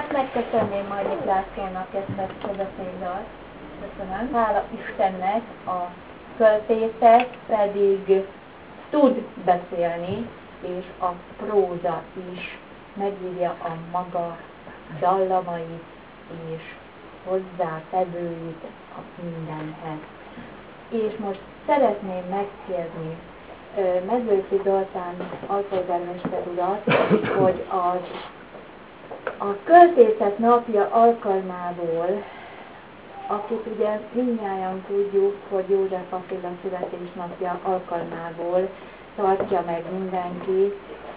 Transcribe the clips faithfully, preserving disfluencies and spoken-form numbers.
most megköszönném majd Lászlónak ezt a csodaszép dalt. Köszönöm. Hála Istennek a költészet pedig tud beszélni, és a próza is megírja a maga dallamait és hozzátevőit a mindenhez. És most szeretném megkérni Medvőci Zoltán alpolgármester urat, hogy az a költészet napja alkalmából, akit ugye mindnyájan tudjuk, hogy József Attila születésnapja alkalmából tartja meg mindenki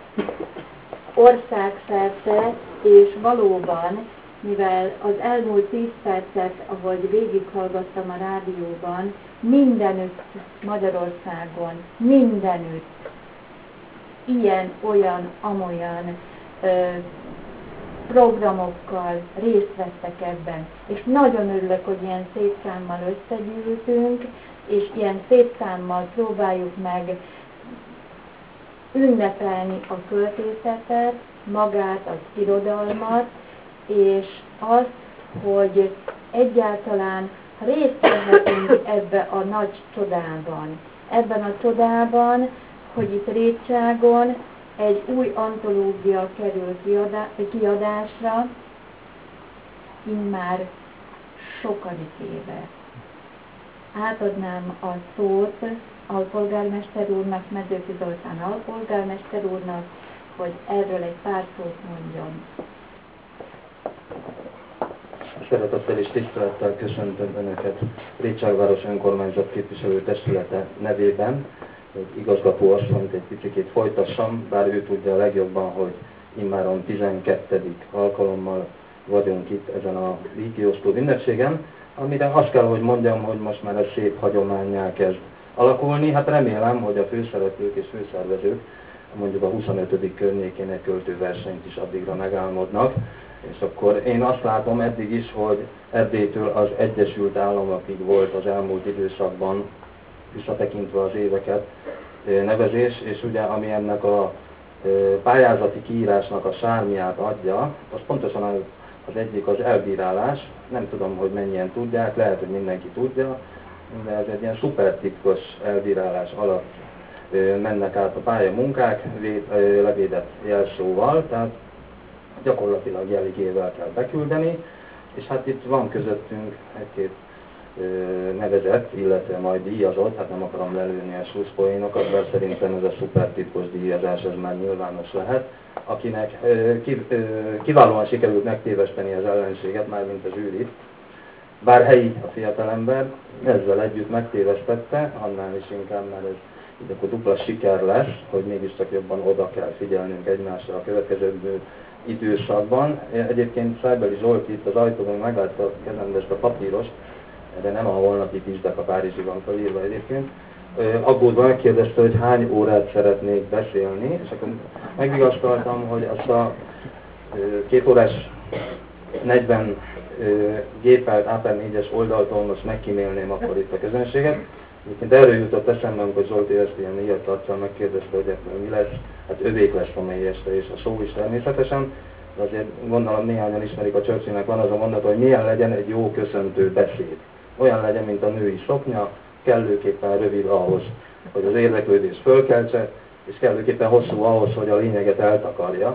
országszerte, és valóban, mivel az elmúlt tíz percet, ahogy végighallgattam a rádióban, mindenütt Magyarországon, mindenütt ilyen, olyan, amolyan ö, programokkal részt vettek ebben. És nagyon örülök, hogy ilyen szép számmal összegyűltünk, és ilyen szép számmal próbáljuk meg ünnepelni a költészetet, magát, az irodalmat, és azt, hogy egyáltalán részt vehetünk ebbe a nagy csodában. Ebben a csodában, hogy itt Rétságon egy új antológia kerül kiadásra, immár sokadik éve. Átadnám a szót alpolgármester úrnak, Medvőci Zoltán alpolgármester úrnak, hogy erről egy pár szót mondjon. Szeretettel és tisztelettel köszöntöm Önöket Rétságváros Önkormányzat Képviselő Testülete nevében. Egy igazgató asszonyt egy picikét folytassam, bár ő tudja a legjobban, hogy immáron tizenkettedik alkalommal vagyunk itt ezen a díjkiosztó ünnepségen, amire azt kell, hogy mondjam, hogy most már ez szép hagyománnyá kezd alakulni. Hát remélem, hogy a főszereplők és főszervezők mondjuk a huszonötödik környékén egy költőversenyt is addigra megálmodnak. És akkor én azt látom eddig is, hogy Erdélytől az Egyesült Államokig volt az elmúlt időszakban, visszatekintve az éveket, nevezés, és ugye ami ennek a pályázati kiírásnak a sármiát adja, az pontosan az, az egyik az elbírálás. Nem tudom, hogy mennyien tudják, lehet, hogy mindenki tudja, de ez egy ilyen szupertitkos elbírálás alatt mennek át a pályamunkák, levédett jelszóval, tehát gyakorlatilag jeligével kell beküldeni, és hát itt van közöttünk egy-két nevezett, illetve majd díjazott, hát nem akarom lelőni a slusszpoénokat, mert szerintem ez a szupertitkos díjazás, ez már nyilvános lehet, akinek kiválóan sikerült megtéveszteni az ellenséget, mármint a zsűrit, bár helyi a fiatalember, ezzel együtt megtévesztette, annál is inkább, mert ez így akkor dupla siker lesz, hogy mégiscsak jobban oda kell figyelnünk egymásra a következő időszakban. Egyébként Szájbeli Zsolti itt az ajtóban meglátta a kezembe ezt a papírost, de nem a holnapi kisdek a Párizsi van felírva egyébként. Aggódva megkérdezte, hogy hány órát szeretnék beszélni, és akkor megvigasztaltam, hogy azt a két órás negyven gépelt á pé négyes oldaltól most megkímélném akkor itt a közönséget. Egyébként erről jutott eszembe, amikor Zsolti ezt ilyen ilyet arccal megkérdezte, hogy ebből mi lesz, hát övék lesz a mélyeste, és a szó is természetesen, de azért gondolom néhányan ismerik, a Churchillnek van az a mondata, hogy milyen legyen egy jó köszöntő beszéd. Olyan legyen, mint a női szoknya, kellőképpen rövid ahhoz, hogy az érdeklődés fölkeltse, és kellőképpen hosszú ahhoz, hogy a lényeget eltakarja.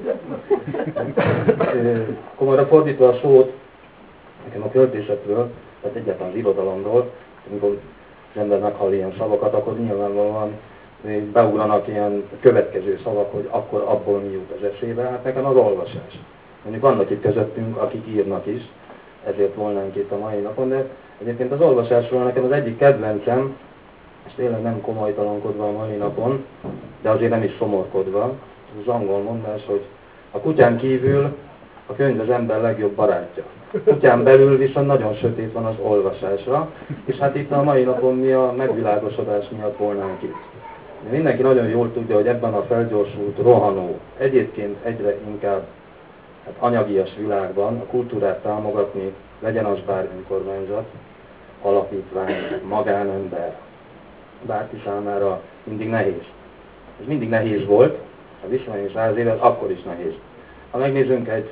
Komolyra fordítva a szót, nekem a költészetről, tehát egyáltalán az irodalomról, amikor az ember meghall ilyen szavakat, akkor nyilvánvalóan beugranak ilyen következő szavak, hogy akkor abból mi jut az eszébe. Hát nekem az olvasás. Mondjuk vannak itt közöttünk, akik írnak is, ezért volnánk itt a mai napon, de egyébként az olvasásról nekem az egyik kedvencem, és tényleg nem komolytalankodva a mai napon, de azért nem is szomorkodva, az angol mondás, hogy a kutyán kívül a könyv az ember legjobb barátja. Kutyán belül viszont nagyon sötét van az olvasásra, és hát itt a mai napon mi a megvilágosodás miatt volnánk itt. Mindenki nagyon jól tudja, hogy ebben a felgyorsult, rohanó, egyébként egyre inkább hát anyagias világban a kultúrát támogatni, legyen az bár önkormányzat, alapítvány, magánember, bárki számára mindig nehéz. Ez mindig nehéz volt, ha visszamegyünk száz évet, akkor is nehéz. Ha megnézzünk egy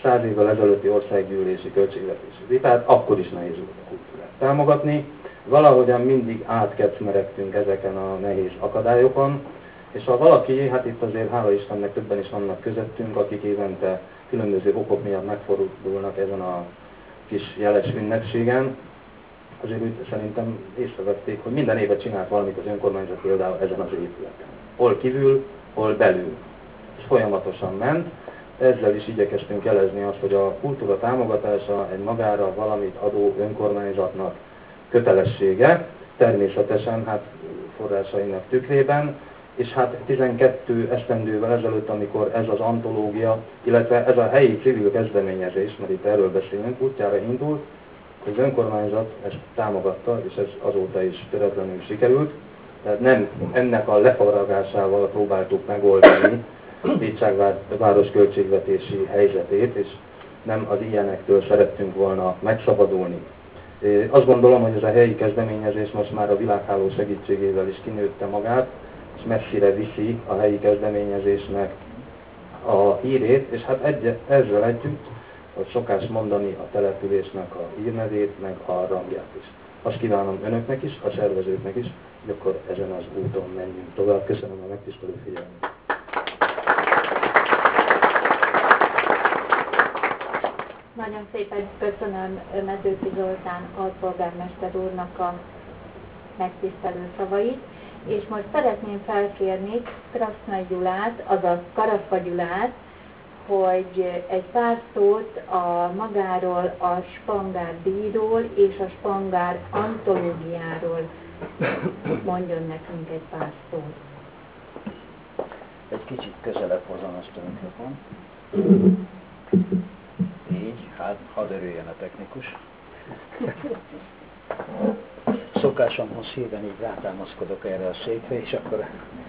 száz évvel ezelőtti országgyűlési költségvetési vitát, akkor is nehéz volt a kultúrát támogatni. Valahogyan mindig átkecmeregtünk ezeken a nehéz akadályokon, és ha valaki, hát itt azért hála Istennek többen is vannak közöttünk, akik évente különböző okok miatt megfordulnak ezen a kis jeles ünnepségen, azért úgy szerintem észrevették, hogy minden évet csinált valamit az önkormányzat például ezen az épületen. Hol kívül, hol belül. És folyamatosan ment. Ezzel is igyekeztünk jelezni azt, hogy a kultúra támogatása egy magára valamit adó önkormányzatnak kötelessége, természetesen hát forrásainak tükrében, és hát tizenkét esztendővel ezelőtt, amikor ez az antológia, illetve ez a helyi civil kezdeményezés, mert itt erről beszélünk, útjára indult, az önkormányzat ezt támogatta, és ez azóta is töretlenül sikerült. Tehát nem ennek a lefaragásával próbáltuk megoldani Pécsák város költségvetési helyzetét, és nem az ilyenektől szerettünk volna megszabadulni. Azt gondolom, hogy ez a helyi kezdeményezés most már a világháló segítségével is kinőtte magát, és messzire viszi a helyi kezdeményezésnek a hírét, és hát egy, ezzel együtt, hogy szokás mondani, a településnek a hírnevét, meg a rangját is. Azt kívánom önöknek is, a szervezőknek is, hogy akkor ezen az úton menjünk tovább. Köszönöm a megtisztelő figyelmet. Nagyon szépen köszönöm Mezőci Zoltán alpolgármester úrnak a megtisztelő szavait, és most szeretném felkérni Krasznai Gyulát, azaz Karaszka Gyulát, hogy egy pár szót a magáról, a Spangár díjról és a Spangár antológiáról mondjon nekünk egy pár szót. Egy kicsit közelebb hozom azt a mikrofon. Így, hát hadd örüljön a technikus. Szokásomhoz híven így rátámaszkodok erre a székre, és akkor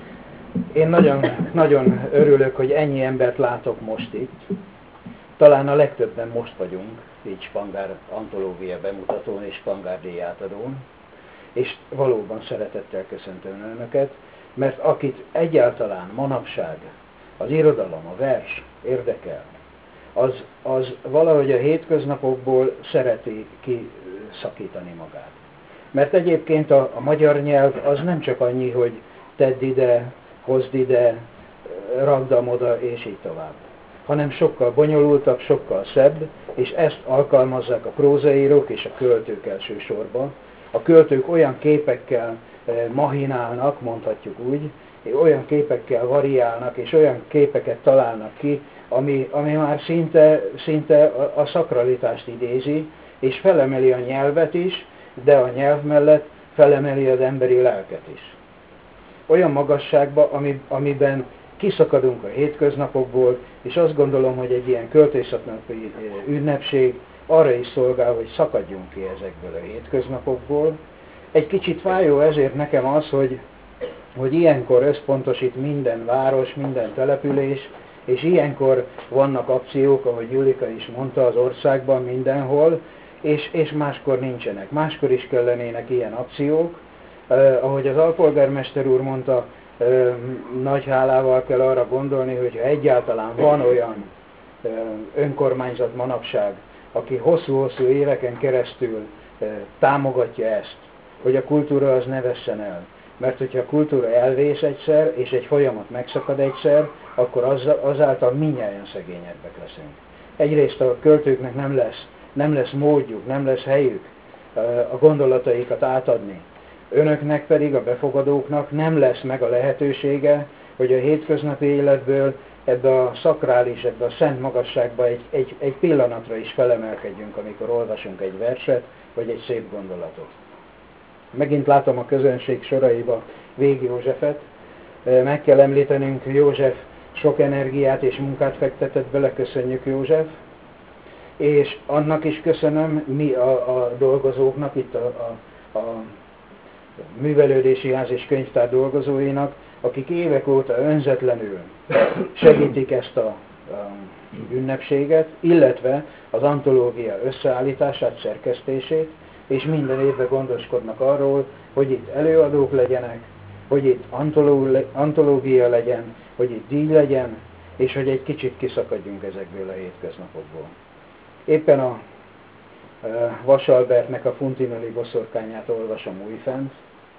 én nagyon, nagyon örülök, hogy ennyi embert látok most itt. Talán a legtöbben most vagyunk, így Spangár antológia bemutatón és Spangár díj átadón, és valóban szeretettel köszöntöm önöket, mert akit egyáltalán manapság az irodalom, a vers érdekel, az, az valahogy a hétköznapokból szereti kiszakítani magát. Mert egyébként a, a magyar nyelv az nem csak annyi, hogy tedd ide, hozd ide, ragdam oda, és így tovább. Hanem sokkal bonyolultabb, sokkal szebb, és ezt alkalmazzák a prózaírók és a költők elsősorban. A költők olyan képekkel mahinálnak, mondhatjuk úgy, olyan képekkel variálnak, és olyan képeket találnak ki, ami, ami már szinte, szinte a, a szakralitást idézi, és felemeli a nyelvet is, de a nyelv mellett felemeli az emberi lelket is. Olyan magasságba, ami, amiben kiszakadunk a hétköznapokból, és azt gondolom, hogy egy ilyen költészetnapi ünnepség arra is szolgál, hogy szakadjunk ki ezekből a hétköznapokból. Egy kicsit fájó ezért nekem az, hogy, hogy ilyenkor összpontosít minden város, minden település, és ilyenkor vannak akciók, ahogy Julika is mondta, az országban mindenhol, és, és máskor nincsenek. Máskor is kellenének ilyen akciók. Uh, ahogy az alpolgármester úr mondta, uh, nagy hálával kell arra gondolni, hogy ha egyáltalán van olyan uh, önkormányzat manapság, aki hosszú-hosszú éveken keresztül uh, támogatja ezt, hogy a kultúra az ne vesszen el. Mert hogyha a kultúra elvész egyszer, és egy folyamat megszakad egyszer, akkor az, azáltal mindnyájan szegényebbek leszünk. Egyrészt a költőknek nem lesz, nem lesz módjuk, nem lesz helyük uh, a gondolataikat átadni. Önöknek pedig, a befogadóknak nem lesz meg a lehetősége, hogy a hétköznapi életből ebbe a szakrális, ebbe a szent magasságba egy, egy, egy pillanatra is felemelkedjünk, amikor olvasunk egy verset, vagy egy szép gondolatot. Megint látom a közönség soraiba Vég Józsefet. Meg kell említenünk, József sok energiát és munkát fektetett bele, köszönjük József. És annak is köszönöm, mi a, a dolgozóknak, itt a, a, a művelődési ház és könyvtár dolgozóinak, akik évek óta önzetlenül segítik ezt a, a ünnepséget, illetve az antológia összeállítását, szerkesztését, és minden évben gondoskodnak arról, hogy itt előadók legyenek, hogy itt antológia legyen, hogy itt díj legyen, és hogy egy kicsit kiszakadjunk ezekből a hétköznapokból. Éppen a e, Vasalbertnek a Funtinoli boszorkányát olvasom újfent,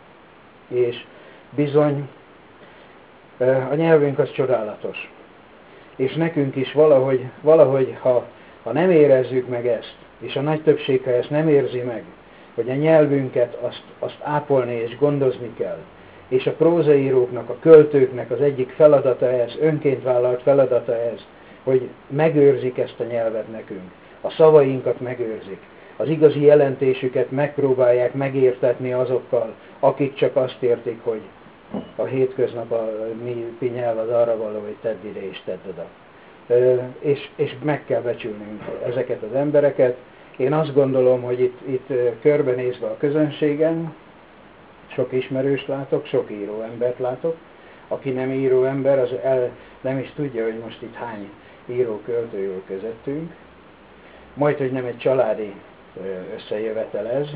és bizony e, a nyelvünk az csodálatos. És nekünk is valahogy, valahogy ha, ha nem érezzük meg ezt, és a nagy többség, ha ezt nem érzi meg, hogy a nyelvünket azt, azt ápolni és gondozni kell, és a prózaíróknak, a költőknek az egyik feladata ez, önként vállalt feladata ez, hogy megőrzik ezt a nyelvet nekünk, a szavainkat megőrzik, az igazi jelentésüket megpróbálják megértetni azokkal, akik csak azt értik, hogy a hétköznap a mi nyelv az arra való, hogy tedd ide és tedd oda. E, és, és meg kell becsülnünk ezeket az embereket. Én azt gondolom, hogy itt, itt körbenézve a közönségen, sok ismerőst látok, sok író embert látok. Aki nem író ember, az el, nem is tudja, hogy most itt hány író költő ül közöttünk. Majd, hogy nem egy családi összejövetel ez.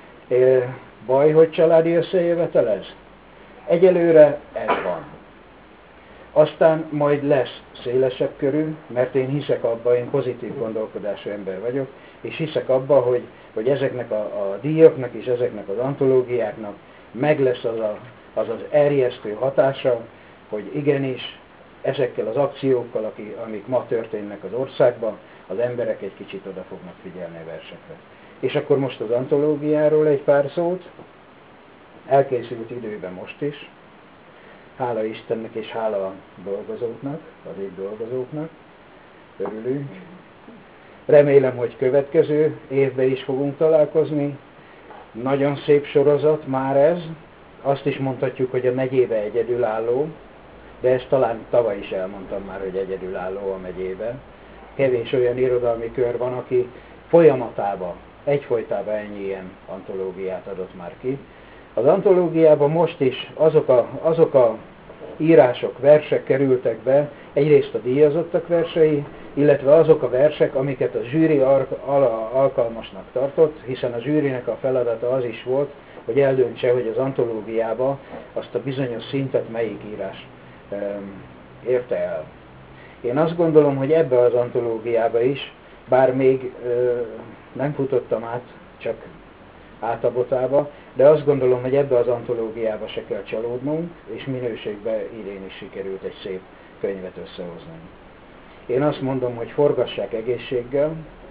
Baj, hogy családi összejövetel ez? Egyelőre ez van. Aztán majd lesz szélesebb körül, mert én hiszek abba, én pozitív gondolkodású ember vagyok, és hiszek abba, hogy, hogy ezeknek a, a díjaknak és ezeknek az antológiáknak meg lesz az, a, az az erjesztő hatása, hogy igenis ezekkel az akciókkal, aki, amik ma történnek az országban, az emberek egy kicsit oda fognak figyelni a versekre. És akkor most az antológiáról egy pár szót. Elkészült időben most is. Hála Istennek és hála a dolgozóknak, az itt dolgozóknak. Örülünk. Remélem, hogy következő évben is fogunk találkozni. Nagyon szép sorozat már ez. Azt is mondhatjuk, hogy a megyébe egyedülálló, de ezt talán tavaly is elmondtam már, hogy egyedülálló a megyében. Kevés olyan irodalmi kör van, aki folyamatában, egyfolytában ennyi ilyen antológiát adott már ki. Az antológiában most is azok a, azok a írások, versek kerültek be, egyrészt a díjazottak versei, illetve azok a versek, amiket a zsűri alkalmasnak tartott, hiszen a zsűrinek a feladata az is volt, hogy eldöntse, hogy az antológiába azt a bizonyos szintet melyik írás um, érte el. Én azt gondolom, hogy ebbe az antológiába is, bár még uh, nem futottam át, csak átabotába, de azt gondolom, hogy ebbe az antológiába se kell csalódnunk, és minőségben idén is sikerült egy szép könyvet összehozni. Én azt mondom, hogy forgassák egészséggel,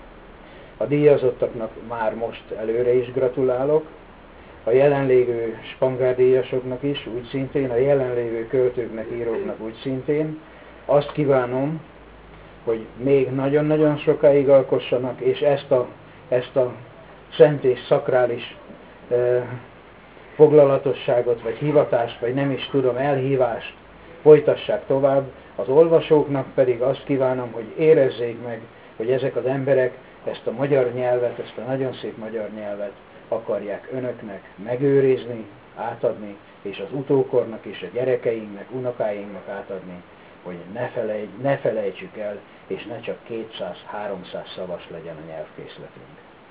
a díjazottaknak már most előre is gratulálok, a jelenlévő Spangár-díjasoknak is úgy szintén, a jelenlévő költőknek, íróknak úgy szintén. Azt kívánom, hogy még nagyon-nagyon sokáig alkossanak, és ezt a, ezt a szent és szakrális eh, foglalatosságot, vagy hivatást, vagy nem is tudom, elhívást folytassák tovább. Az olvasóknak pedig azt kívánom, hogy érezzék meg, hogy ezek az emberek ezt a magyar nyelvet, ezt a nagyon szép magyar nyelvet akarják önöknek megőrizni, átadni, és az utókornak és a gyerekeinknek, unokáinknak átadni, hogy ne, felejt, ne felejtsük el, és ne csak kétszáz-háromszáz szavas legyen a nyelvkészletünk.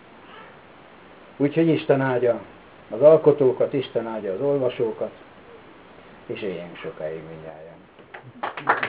Úgyhogy Isten áldja az alkotókat, Isten áldja az olvasókat, és éljünk sokáig mindnyájan.